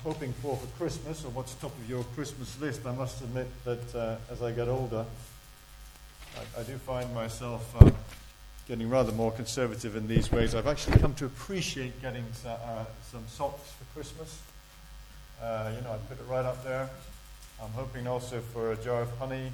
hoping for Christmas, or what's top of your Christmas list. I must admit that as I get older, I do find myself getting rather more conservative in these ways. I've actually come to appreciate getting some socks for Christmas. I put it right up there. I'm hoping also for a jar of honey,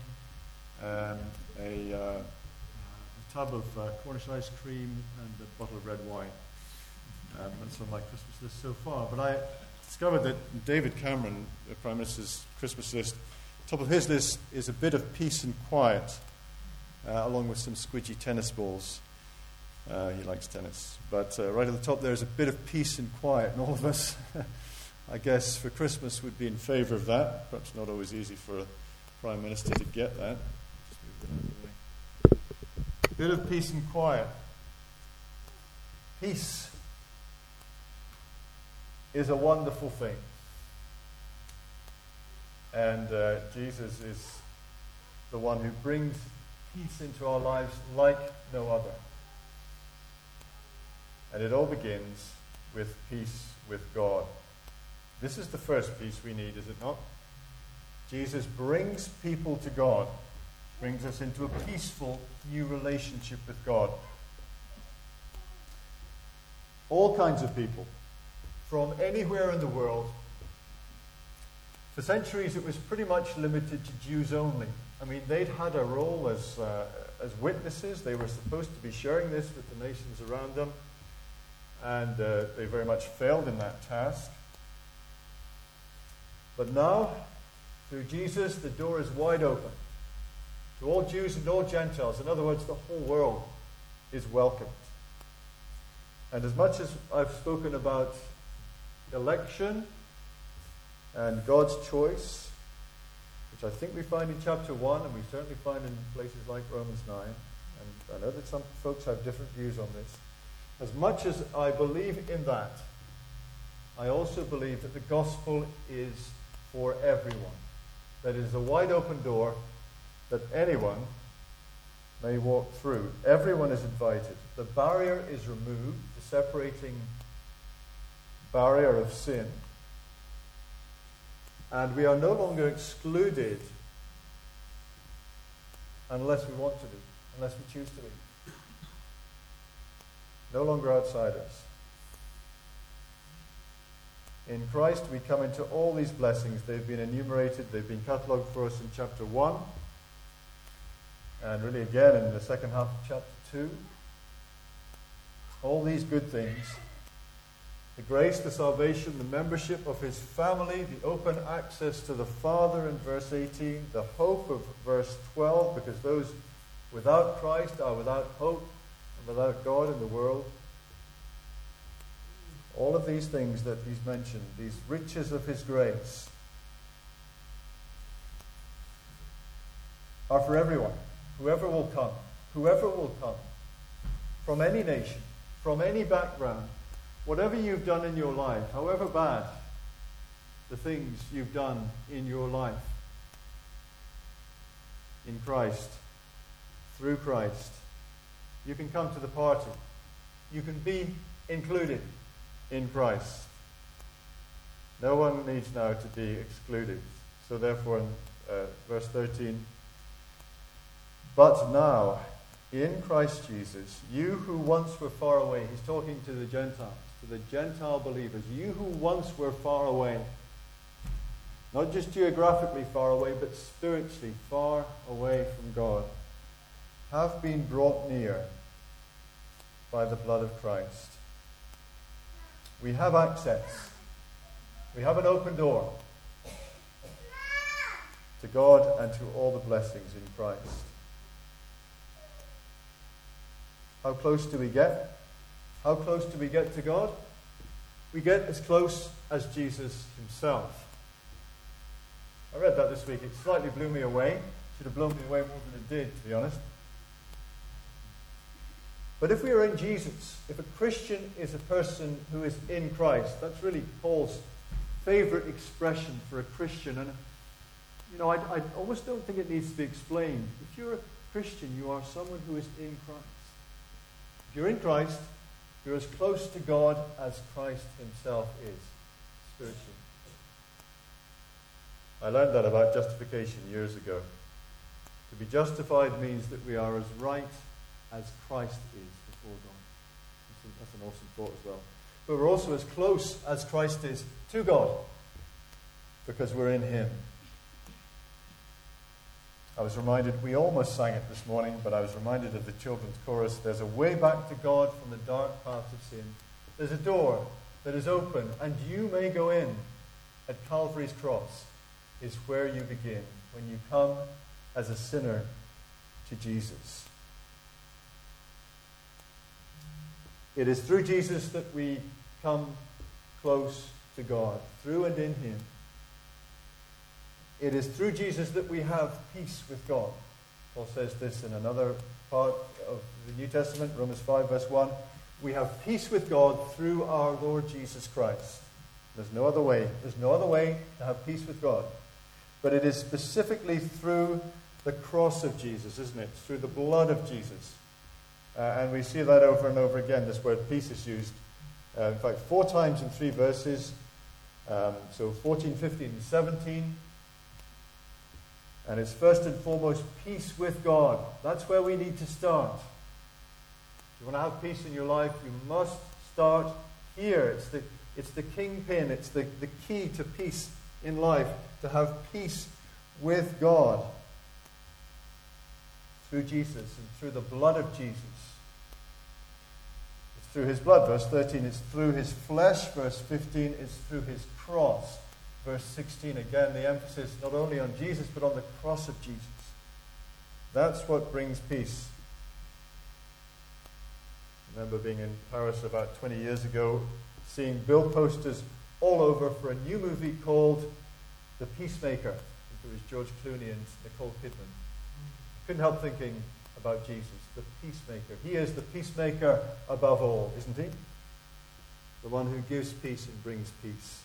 a tub of Cornish ice cream, and a bottle of red wine. That's on my Christmas list so far. But I discovered that David Cameron, the Prime Minister's Christmas list, top of his list is a bit of peace and quiet, along with some squidgy tennis balls. He likes tennis. But right at the top there is a bit of peace and quiet. And all of us, I guess, for Christmas would be in favour of that. Perhaps not always easy for a Prime Minister to get that. Just move that out of the way. A bit of peace and quiet. Peace is a wonderful thing. And Jesus is the one who brings peace into our lives like no other. And it all begins with peace with God. This is the first peace we need, is it not? Jesus brings people to God, brings us into a peaceful new relationship with God. All kinds of people, from anywhere in the world. For centuries, it was pretty much limited to Jews only. I mean, they'd had a role as witnesses. They were supposed to be sharing this with the nations around them, and they very much failed in that task. But now, through Jesus, the door is wide open to all Jews and all Gentiles. In other words, the whole world is welcomed. And as much as I've spoken about election and God's choice, which I think we find in chapter 1, and we certainly find in places like Romans 9, and I know that some folks have different views on this. As much as I believe in that, I also believe that the gospel is for everyone. That it is a wide open door that anyone may walk through. Everyone is invited. The barrier is removed, the separating barrier of sin. And we are no longer excluded unless we want to be, unless we choose to be. No longer outsiders. In Christ we come into all these blessings. They've been enumerated, they've been catalogued for us in chapter 1, and really again in the second half of chapter 2. All these good things. The grace, the salvation, the membership of his family, the open access to the Father in verse 18, the hope of verse 12, because those without Christ are without hope and without God in the world. All of these things that he's mentioned, these riches of his grace, are for everyone. Whoever will come, from any nation, from any background, whatever you've done in your life, however bad the things you've done in your life, in Christ, through Christ, you can come to the party. You can be included in Christ. No one needs now to be excluded. So therefore in verse 13, but now, in Christ Jesus, you who once were far away, he's talking to the Gentiles, to the Gentile believers, you who once were far away, not just geographically far away, but spiritually far away from God, have been brought near by the blood of Christ. We have access. We have an open door to God and to all the blessings in Christ. How close do we get? How close do we get to God? We get as close as Jesus himself. I read that this week. It slightly blew me away. Should have blown me away more than it did, to be honest. But if we are in Jesus, if a Christian is a person who is in Christ, that's really Paul's favorite expression for a Christian. And, I almost don't think it needs to be explained. If you're a Christian, you are someone who is in Christ. If you're in Christ, you're as close to God as Christ himself is, spiritually. I learned that about justification years ago. To be justified means that we are as right as Christ is before God. That's an awesome thought as well. But we're also as close as Christ is to God, because we're in Him. I was reminded, we almost sang it this morning, but I was reminded of the children's chorus. There's a way back to God from the dark path of sin. There's a door that is open, and you may go in. At Calvary's cross is where you begin, when you come as a sinner to Jesus. It is through Jesus that we come close to God, through and in Him. It is through Jesus that we have peace with God. Paul says this in another part of the New Testament, Romans 5, verse 1. We have peace with God through our Lord Jesus Christ. There's no other way. There's no other way to have peace with God. But it is specifically through the cross of Jesus, isn't it? It's through the blood of Jesus. And we see that over and over again. This word peace is used, in fact, 4 times in 3 verses. So 14, 15, and 17. And it's first and foremost peace with God. That's where we need to start. If you want to have peace in your life, you must start here. It's the kingpin. It's the key to peace in life. To have peace with God. Through Jesus and through the blood of Jesus. It's through His blood, verse 13. It's through His flesh, verse 15. It's through His cross. Verse 16, again, the emphasis not only on Jesus, but on the cross of Jesus. That's what brings peace. I remember being in Paris about 20 years ago, seeing bill posters all over for a new movie called The Peacemaker. It was George Clooney and Nicole Kidman. I couldn't help thinking about Jesus, the peacemaker. He is the peacemaker above all, isn't He? The one who gives peace and brings peace.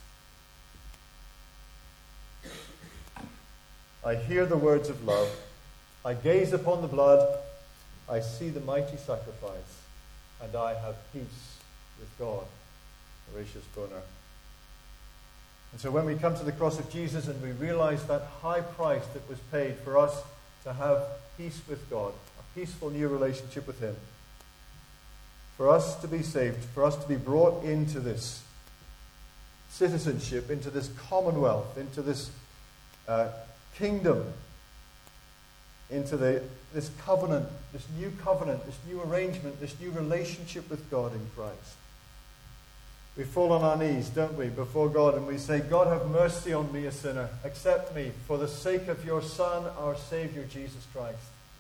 I hear the words of love. I gaze upon the blood. I see the mighty sacrifice. And I have peace with God. Horatius Bonar. And so when we come to the cross of Jesus and we realize that high price that was paid for us to have peace with God, a peaceful new relationship with Him, for us to be saved, for us to be brought into this citizenship, into this commonwealth, into this kingdom, into this covenant, this new arrangement, this new relationship with God in Christ. We fall on our knees, don't we, before God, and we say, God, have mercy on me, a sinner. Accept me for the sake of your Son, our Savior, Jesus Christ.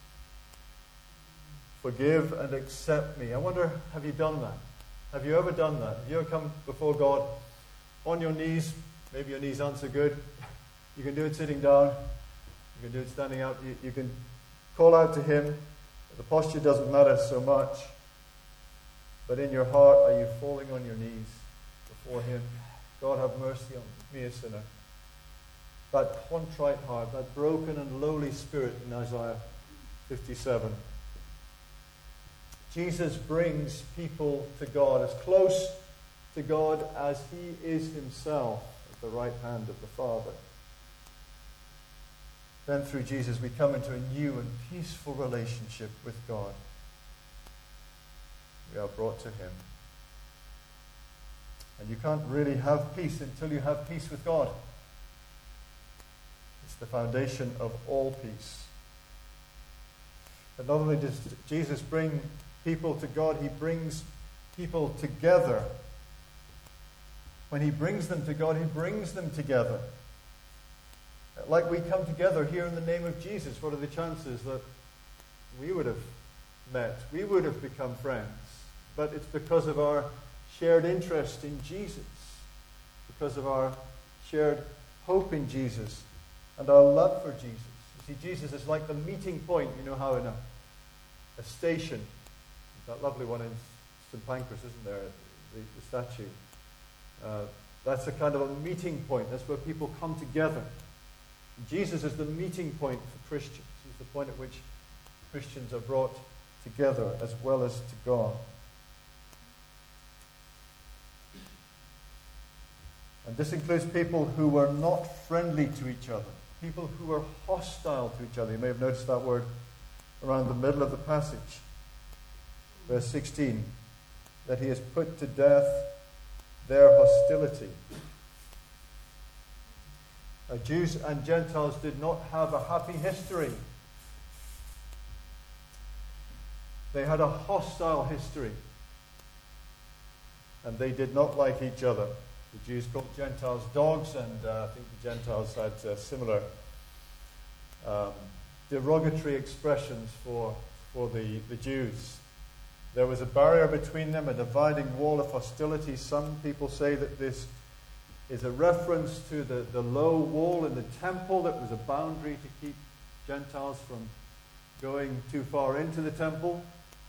Forgive and accept me. I wonder, have you done that? Have you ever done that? Have you ever come before God on your knees? Maybe your knees aren't so good. You can do it sitting down. You can do it standing up. You can call out to Him. The posture doesn't matter so much. But in your heart, are you falling on your knees before Him? God, have mercy on me, a sinner. That contrite heart, that broken and lowly spirit in Isaiah 57. Jesus brings people to God, as close to God as He is Himself at the right hand of the Father. Then through Jesus we come into a new and peaceful relationship with God. We are brought to Him. And you can't really have peace until you have peace with God. It's the foundation of all peace. But not only does Jesus bring people to God, He brings people together. When He brings them to God, He brings them together. Like we come together here in the name of Jesus, what are the chances that we would have met, we would have become friends? But it's because of our shared interest in Jesus, because of our shared hope in Jesus, and our love for Jesus. You see, Jesus is like the meeting point. You know how in a station, that lovely one in St. Pancras, isn't there, the statue? That's a kind of a meeting point. That's where people come together. Jesus is the meeting point for Christians. He's the point at which Christians are brought together as well as to God. And this includes people who were not friendly to each other, people who were hostile to each other. You may have noticed that word around the middle of the passage. Verse 16, that he has put to death their hostility. Now, Jews and Gentiles did not have a happy history. They had a hostile history. And they did not like each other. The Jews called Gentiles dogs, and I think the Gentiles had similar derogatory expressions for the Jews. There was a barrier between them, a dividing wall of hostility. Some people say that this is a reference to the low wall in the temple that was a boundary to keep Gentiles from going too far into the temple.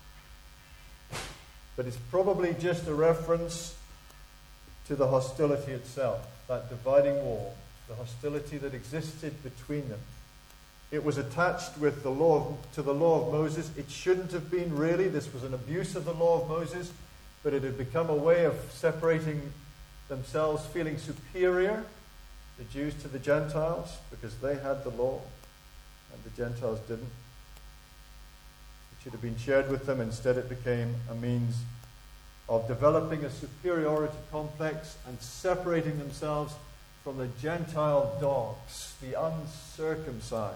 But it's probably just a reference to the hostility itself, that dividing wall, the hostility that existed between them. It was attached with to the law of Moses. It shouldn't have been really. This was an abuse of the law of Moses, but it had become a way of separating themselves, feeling superior, the Jews to the Gentiles, because they had the law and the Gentiles didn't. It should have been shared with them. Instead, it became a means of developing a superiority complex and separating themselves from the Gentile dogs, the uncircumcised,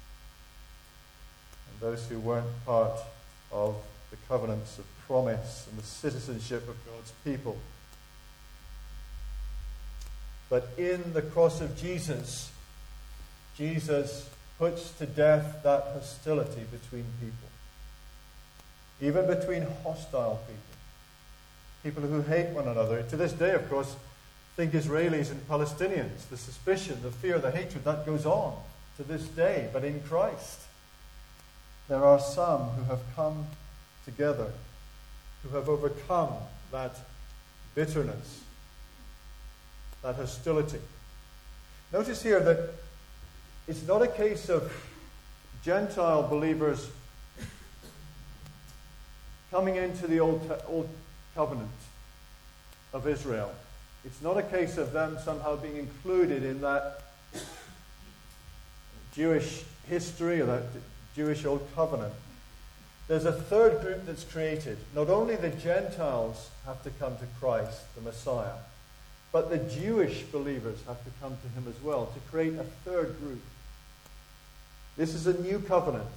and those who weren't part of the covenants of promise and the citizenship of God's people. But in the cross of Jesus, Jesus puts to death that hostility between people, even between hostile people who hate one another. To this day, of course, think Israelis and Palestinians. The suspicion, the fear, the hatred, that goes on to this day. But in Christ, there are some who have come together, who have overcome that bitterness, that hostility. Notice here that it's not a case of Gentile believers coming into the old covenant of Israel. It's not a case of them somehow being included in that Jewish history or that Jewish old covenant. There's a third group that's created. Not only the Gentiles have to come to Christ, the Messiah, but the Jewish believers have to come to him as well to create a third group. This is a new covenant.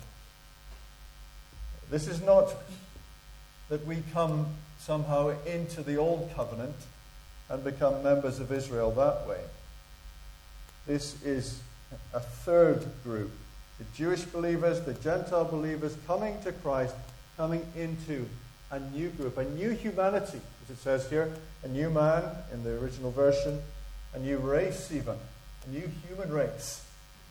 This is not that we come somehow into the old covenant and become members of Israel that way. This is a third group. The Jewish believers, the Gentile believers coming to Christ, coming into a new group, a new humanity, as it says here, a new man in the original version, a new race even, a new human race.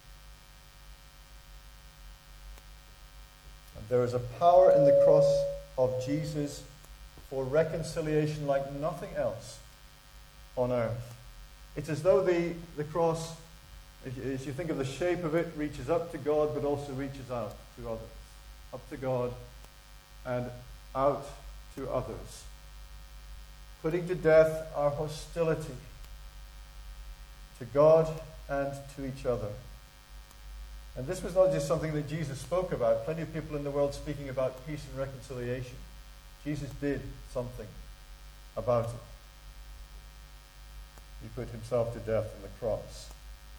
And there is a power in the cross of Jesus for reconciliation like nothing else on earth. It's as though the cross, as you think of the shape of it, reaches up to God but also reaches out to others. Up to God and out to others. Putting to death our hostility to God and to each other. And this was not just something that Jesus spoke about. Plenty of people in the world speaking about peace and reconciliation. Jesus did something about it. He put himself to death on the cross.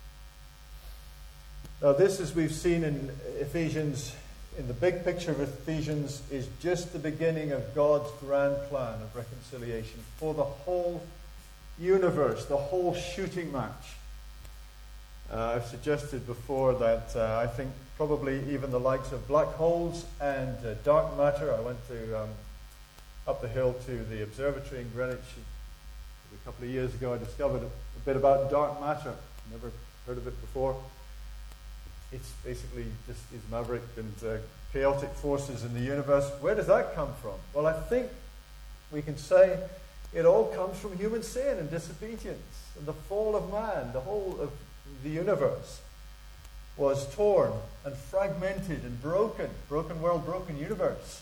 Now this, as we've seen in Ephesians, in the big picture of Ephesians, is just the beginning of God's grand plan of reconciliation for the whole universe, the whole shooting match. I've suggested before that I think probably even the likes of black holes and dark matter. I went to up the hill to the observatory in Greenwich a couple of years ago. I discovered a bit about dark matter. Never heard of it before. It's basically just these maverick and chaotic forces in the universe. Where does that come from? Well, I think we can say it all comes from human sin and disobedience and the fall of man. The whole of the universe was torn and fragmented and broken. Broken world, broken universe.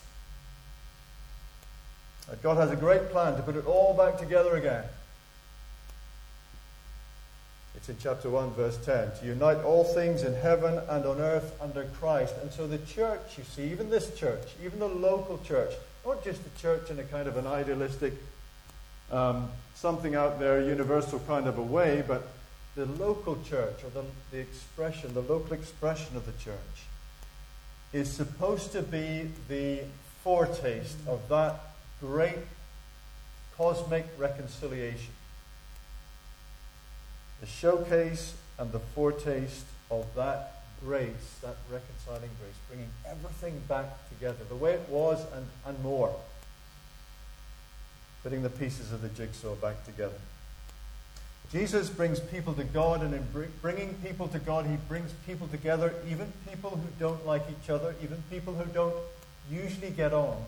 God has a great plan to put it all back together again. It's in chapter 1, verse 10. To unite all things in heaven and on earth under Christ. And so the church, you see, even this church, even the local church, not just the church in a kind of an idealistic, something out there, universal kind of a way, but the local church, or the expression, the local expression of the church, is supposed to be the foretaste of that great cosmic reconciliation. The showcase and the foretaste of that grace, that reconciling grace, bringing everything back together, the way it was and more. Putting the pieces of the jigsaw back together. Jesus brings people to God, and in bringing people to God, he brings people together, even people who don't like each other, even people who don't usually get on.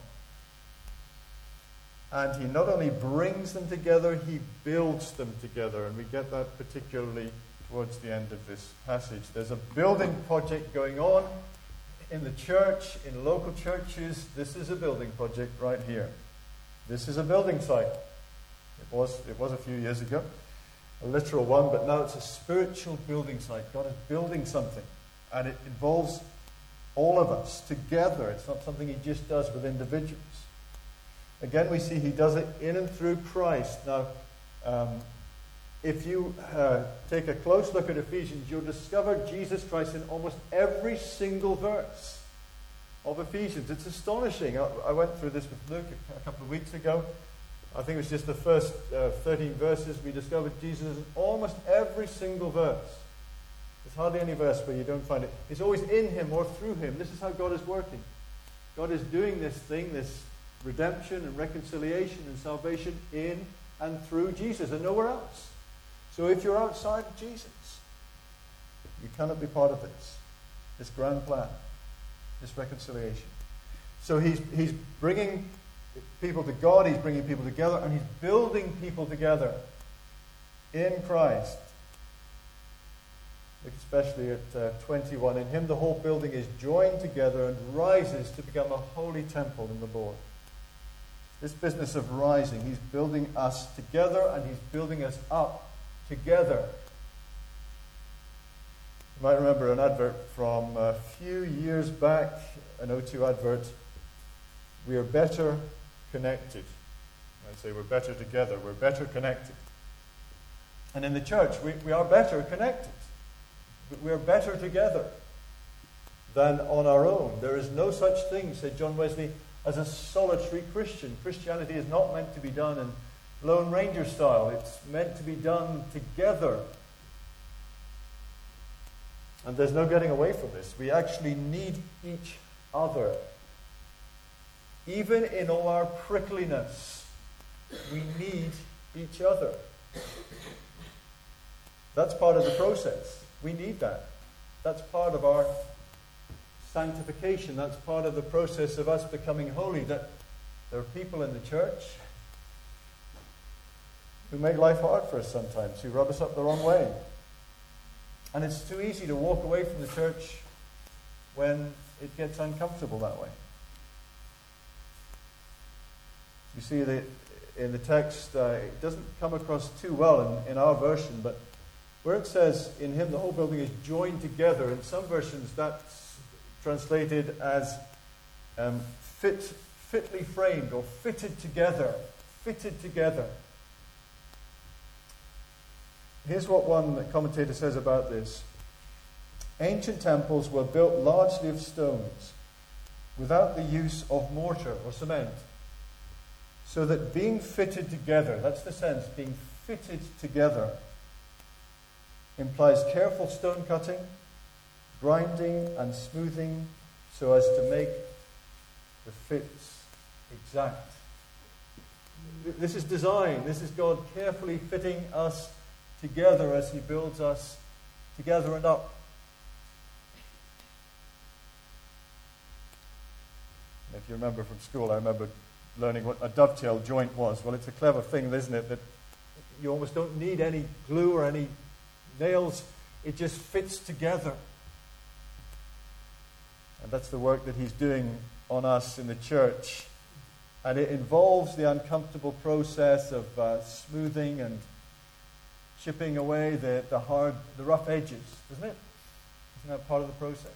And he not only brings them together, he builds them together. And we get that particularly towards the end of this passage. There's a building project going on in the church, in local churches. This is a building project right here. This is a building site. It was a few years ago, a literal one, but now it's a spiritual building site. God is building something, and it involves all of us together. It's not something he just does with individuals. Again, we see he does it in and through Christ. Now, if you take a close look at Ephesians, you'll discover Jesus Christ in almost every single verse of Ephesians. It's astonishing. I went through this with Luke a couple of weeks ago. I think it was just the first 13 verses. We discovered Jesus in almost every single verse. There's hardly any verse where you don't find it. It's always in him or through him. This is how God is working. God is doing this thing, this redemption and reconciliation and salvation in and through Jesus and nowhere else. So if you're outside of Jesus, you cannot be part of this grand plan, this reconciliation. So he's bringing people to God, he's bringing people together, and he's building people together in Christ. Look especially at 21. In him the whole building is joined together and rises to become a holy temple in the Lord. This business of rising, he's building us together and he's building us up together. You might remember an advert from a few years back, an O2 advert. We are better connected. I'd say we're better together, we're better connected. And in the church, we are better connected. We're better together than on our own. There is no such thing, said John Wesley, as a solitary Christian. Christianity is not meant to be done in Lone Ranger style. It's meant to be done together. And there's no getting away from this. We actually need each other. Even in all our prickliness, we need each other. That's part of the process. We need that. That's part of our sanctification. That's part of the process of us becoming holy. That there are people in the church who make life hard for us sometimes, who rub us up the wrong way. And it's too easy to walk away from the church when it gets uncomfortable that way. You see that in the text, it doesn't come across too well in our version, but where it says, in him the whole building is joined together, in some versions that's translated as fitly framed or fitted together. Fitted together. Here's what one commentator says about this. Ancient temples were built largely of stones, without the use of mortar or cement, so that being fitted together, that's the sense, being fitted together, implies careful stone cutting, grinding and smoothing so as to make the fits exact. This is design. This is God carefully fitting us together as he builds us together and up. If you remember from school, I remember learning what a dovetail joint was. Well, it's a clever thing, isn't it, that you almost don't need any glue or any nails. It just fits together. And that's the work that he's doing on us in the church. And it involves the uncomfortable process of smoothing and chipping away the rough edges, doesn't it? Isn't that part of the process?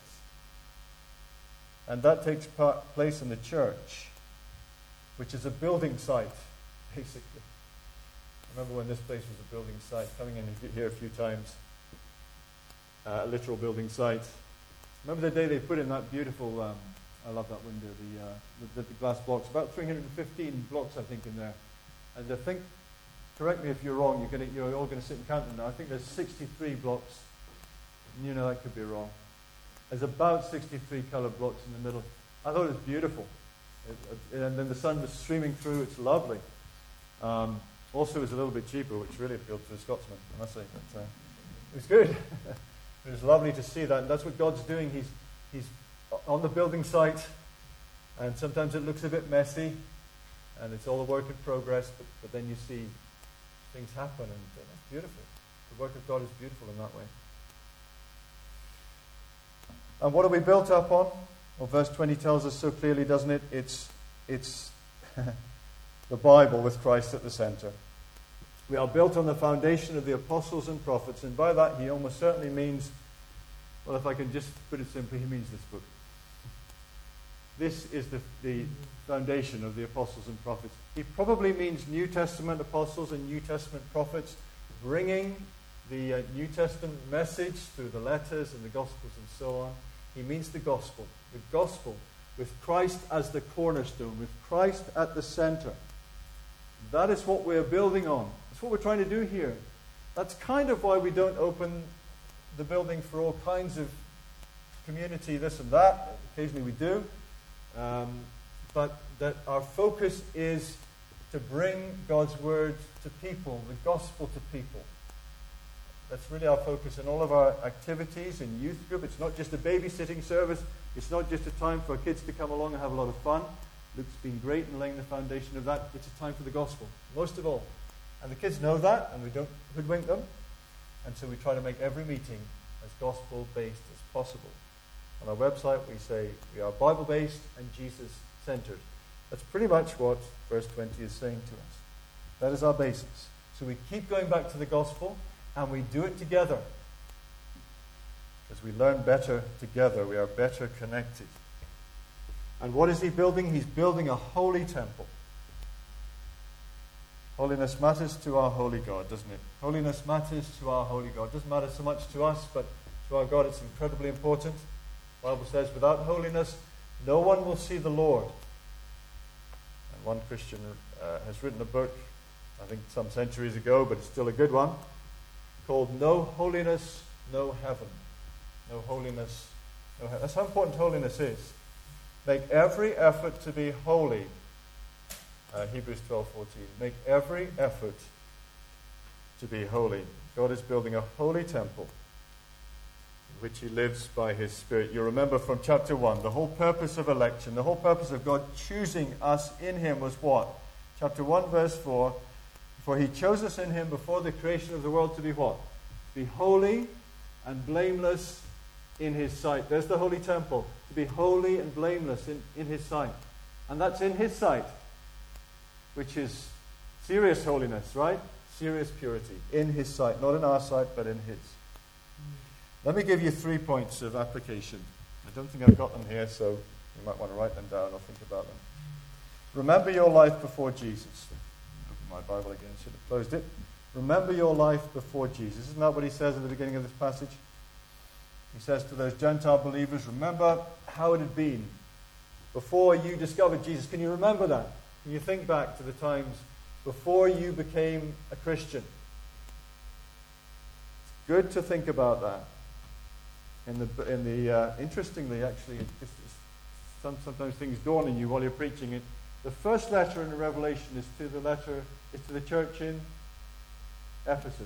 And that takes place in the church, which is a building site, basically. I remember when this place was a building site, coming in here a few times, a literal building site. Remember the day they put in that beautiful, I love that window, the glass blocks, about 315 blocks, I think, in there. And I think, correct me if you're wrong, you're all going to sit and count them now. I think there's 63 blocks. You know, that could be wrong. There's about 63 colored blocks in the middle. I thought it was beautiful. And then the sun was streaming through. It's lovely. Also, it was a little bit cheaper, which really appealed to the Scotsman, I must say. But, it was good. It was lovely to see that. And that's what God's doing. He's on the building site, and sometimes it looks a bit messy, and it's all a work in progress, but then you see things happen, and it's beautiful. The work of God is beautiful in that way. And what are we built up on? Well, verse 20 tells us so clearly, doesn't it? It's the Bible with Christ at the center. We are built on the foundation of the apostles and prophets, and by that he almost certainly means, well, if I can just put it simply, he means this book. This is the foundation of the apostles and prophets. He probably means New Testament apostles and New Testament prophets, bringing the New Testament message through the letters and the Gospels and so on. He means the gospel with Christ as the cornerstone, with Christ at the center. That is what we're building on. That's what we're trying to do here. That's kind of why we don't open the building for all kinds of community, this and that. Occasionally we do. But that our focus is to bring God's word to people, the gospel to people. That's really our focus in all of our activities in youth group. It's not just a babysitting service. It's not just a time for kids to come along and have a lot of fun. Luke's been great in laying the foundation of that. It's a time for the gospel, most of all. And the kids know that, and we don't hoodwink them. And so we try to make every meeting as gospel-based as possible. On our website, we say we are Bible-based and Jesus-centered. That's pretty much what verse 20 is saying to us. That is our basis. So we keep going back to the gospel, and we do it together. As we learn better together, we are better connected. And what is he building? He's building a holy temple. Holiness matters to our holy God, doesn't it? Holiness matters to our holy God. It doesn't matter so much to us, but to our God it's incredibly important. The Bible says, without holiness, no one will see the Lord. And one Christian has written a book, I think some centuries ago, but it's still a good one, called No Holiness, No Heaven. No holiness, no heaven. That's how important holiness is. Make every effort to be holy. Hebrews 12:14. Make every effort to be holy. God is building a holy temple in which he lives by his Spirit. You remember from chapter 1, the whole purpose of election, the whole purpose of God choosing us in him was what? Chapter 1, verse 4. For he chose us in him before the creation of the world to be what? Be holy and blameless in his sight. There's the holy temple. To be holy and blameless in his sight. And that's in his sight, which is serious holiness, right? Serious purity. In his sight. Not in our sight, but in his. Let me give you 3 points of application. I don't think I've got them here, so you might want to write them down or think about them. Remember your life before Jesus. Open my Bible again. Should have closed it. Remember your life before Jesus. Isn't that what he says at the beginning of this passage? He says to those Gentile believers, remember how it had been before you discovered Jesus. Can you remember that? Can you think back to the times before you became a Christian? It's good to think about that. Interestingly, actually, sometimes things dawn on you while you're preaching it. The first letter in the Revelation is to the church in Ephesus.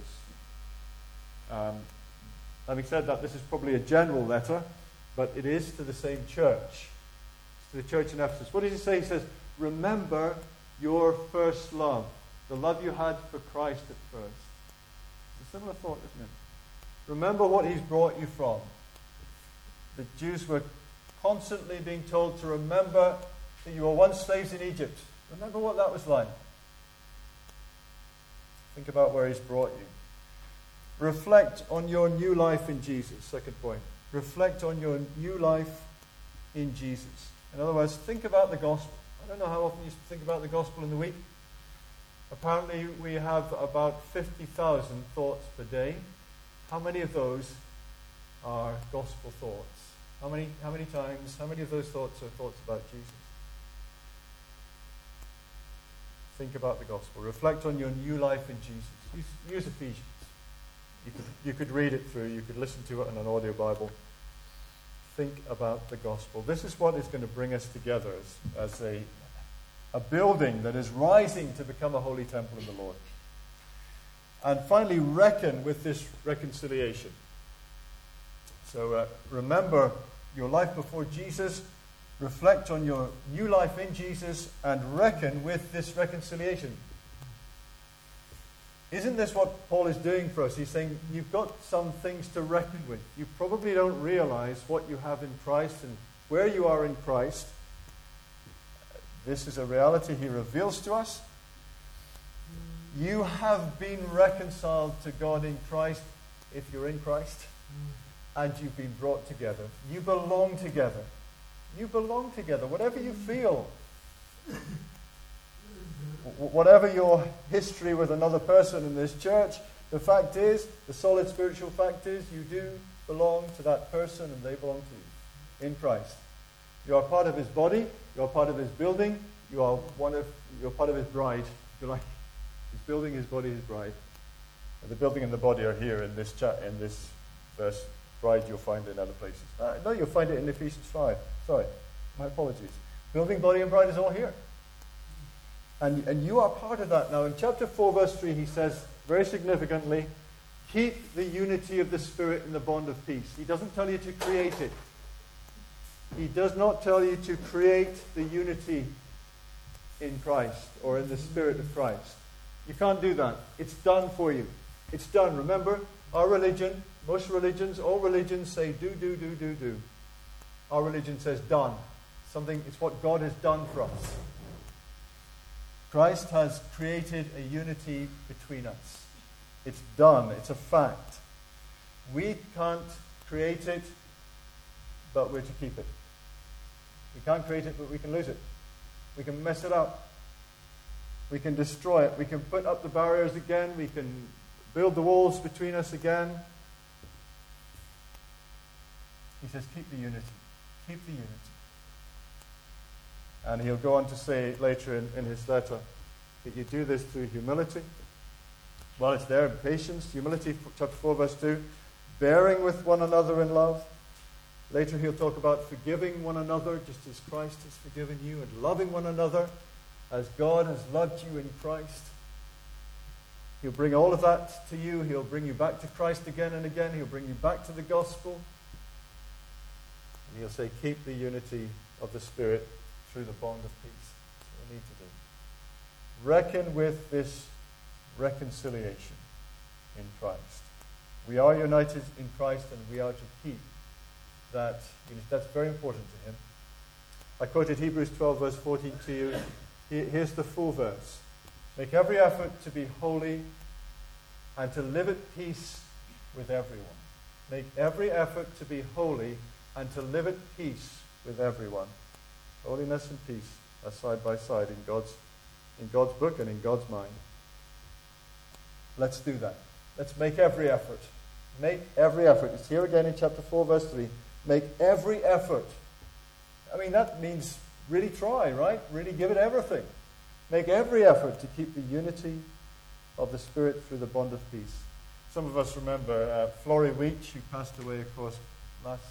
Having said that, this is probably a general letter, but it is to the same church. It's to the church in Ephesus. What does he say? He says, remember your first love, the love you had for Christ at first. It's a similar thought, isn't it? Remember what he's brought you from. The Jews were constantly being told to remember that you were once slaves in Egypt. Remember what that was like. Think about where he's brought you. reflect on your new life in Jesus. Second point. Reflect on your new life in Jesus. In other words, think about the gospel. I don't know how often you think about the gospel in the week. Apparently, we have about 50,000 thoughts per day. How many of those are gospel thoughts? How many times, how many of those thoughts are thoughts about Jesus? Think about the gospel. Reflect on your new life in Jesus. Use Ephesians. You could read it through. You could listen to it on an audio Bible. Think about the gospel. This is what is going to bring us together as a building that is rising to become a holy temple of the Lord. And finally, reckon with this reconciliation. So remember your life before Jesus, reflect on your new life in Jesus, and reckon with this reconciliation. Isn't this what Paul is doing for us? He's saying you've got some things to reckon with. You probably don't realize what you have in Christ and where you are in Christ. This is a reality he reveals to us. You have been reconciled to God in Christ if you're in Christ, and you've been brought together. You belong together. You belong together. Whatever you feel, whatever your history with another person in this church, the fact is, the solid spiritual fact is, you do belong to that person and they belong to you in Christ. You are part of his body, you are part of his building, you're part of his bride, if you like. His building, his body, his bride. And the building and the body are here in this verse. Bride you'll find in other places. No, you'll find it in Ephesians 5. Sorry, my apologies. Building, body, and bride is all here. And you are part of that. Now, in chapter 4, verse 3, he says, very significantly, keep the unity of the Spirit in the bond of peace. He doesn't tell you to create it. He does not tell you to create the unity in Christ or in the Spirit of Christ. You can't do that. It's done for you. It's done. Remember, our religion, most religions, all religions say do. Our religion says done. It's what God has done for us. Christ has created a unity between us. It's done. It's a fact. We can't create it, but we're to keep it. We can't create it, but we can lose it. We can mess it up. We can destroy it. We can put up the barriers again. We can build the walls between us again. He says, keep the unity. Keep the unity. And he'll go on to say later in his letter that you do this through humility. Well, it's there in patience. Humility, chapter 4, verse 2. Bearing with one another in love. Later he'll talk about forgiving one another just as Christ has forgiven you, and loving one another as God has loved you in Christ. He'll bring all of that to you. He'll bring you back to Christ again and again. He'll bring you back to the gospel. And he'll say, keep the unity of the Spirit through the bond of peace. That's what we need to do. Reckon with this reconciliation in Christ. We are united in Christ, and we are to keep that unity. That's very important to him. I quoted Hebrews 12, verse 14 to you. Here's the full verse. Make every effort to be holy and to live at peace with everyone. Make every effort to be holy and to live at peace with everyone. Holiness and peace are side by side in God's book and in God's mind. Let's do that. Let's make every effort. Make every effort. It's here again in chapter 4, verse 3. Make every effort. I mean, that means really try, right? Really give it everything. Make every effort to keep the unity of the Spirit through the bond of peace. Some of us remember Florrie Weech, who passed away, of course, it was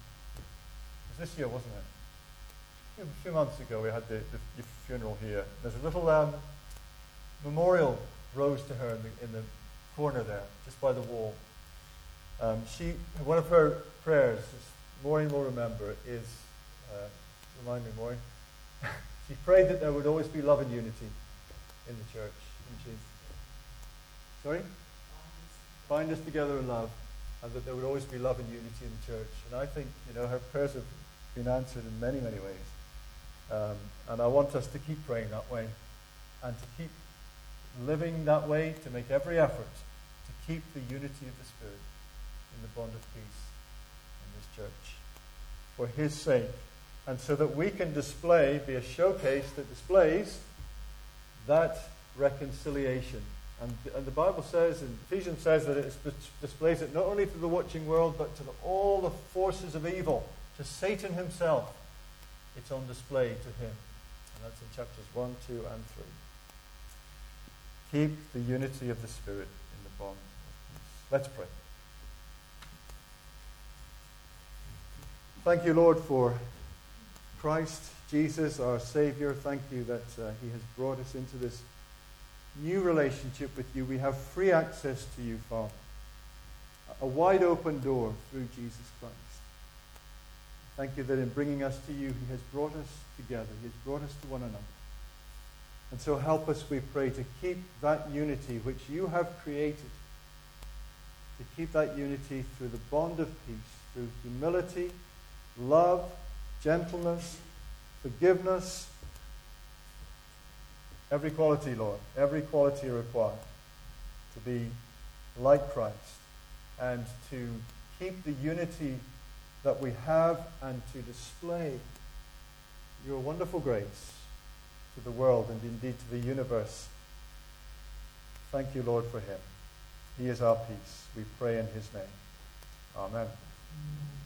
this year, wasn't it? A few months ago, we had the funeral here. There's a little memorial rose to her in the corner there, just by the wall. One of her prayers, Maureen will remember, is, remind me, Maureen, she prayed that there would always be love and unity in the church. Sorry? Bind us together in love, and that there would always be love and unity in the church. And I think, her prayers have been answered in many, many ways. And I want us to keep praying that way, and to keep living that way, to make every effort to keep the unity of the Spirit in the bond of peace in this church for his sake, and so that we can be a showcase that displays that reconciliation. And the Bible says, and Ephesians says, that it displays it not only to the watching world, but to all the forces of evil, to Satan himself. It's on display to him. And that's in chapters 1, 2, and 3. Keep the unity of the Spirit in the bond of peace. Let's pray. Thank you, Lord, for Christ, Jesus, our Savior. Thank you that he has brought us into this new relationship with you. We have free access to you, Father. A wide open door through Jesus Christ. Thank you that in bringing us to you, he has brought us together. He has brought us to one another. And so help us, we pray, to keep that unity which you have created. To keep that unity through the bond of peace, through humility, love, gentleness, forgiveness. Every quality, Lord, every quality required to be like Christ and to keep the unity that we have and to display your wonderful grace to the world and indeed to the universe. Thank you, Lord, for him. He is our peace. We pray in his name. Amen.